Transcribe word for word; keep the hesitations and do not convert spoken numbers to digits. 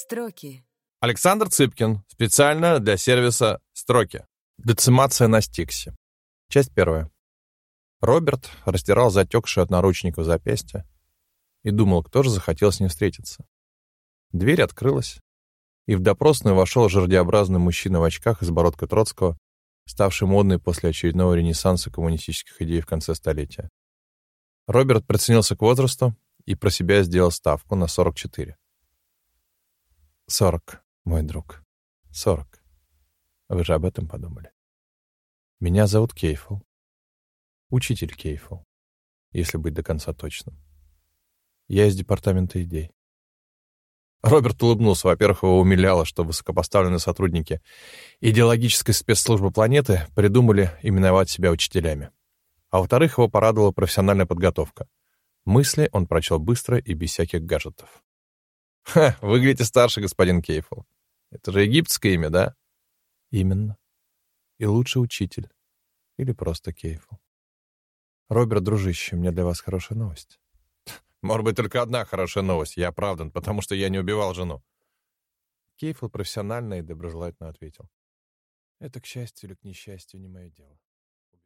Строки. Александр Цыпкин. Специально для сервиса «Строки». Децимация на стиксе. Часть первая. Роберт растирал затекшее от наручников запястье и думал, кто же захотел с ним встретиться. Дверь открылась, и в допросную вошел жердеобразный мужчина в очках и с бородкой Троцкого, ставший модной после очередного ренессанса коммунистических идей в конце столетия. Роберт приценился к возрасту и про себя сделал ставку на сорок четыре. Сорок, мой друг. Сорок. Вы же об этом подумали. Меня зовут Кейфл. Учитель Кейфл, если быть до конца точным. Я из департамента идей. Роберт улыбнулся. Во-первых, его умиляло, что высокопоставленные сотрудники идеологической спецслужбы планеты придумали именовать себя учителями. А во-вторых, его порадовала профессиональная подготовка. Мысли он прочел быстро и без всяких гаджетов. «Ха, выглядите старше, господин Кейфл. Это же египетское имя, да?» «Именно. И лучший учитель. Или просто Кейфл. Роберт, дружище, у меня для вас хорошая новость». «Может быть, только одна хорошая новость. Я оправдан, потому что я не убивал жену». Кейфл профессионально и доброжелательно ответил. «Это, к счастью или к несчастью, не мое дело».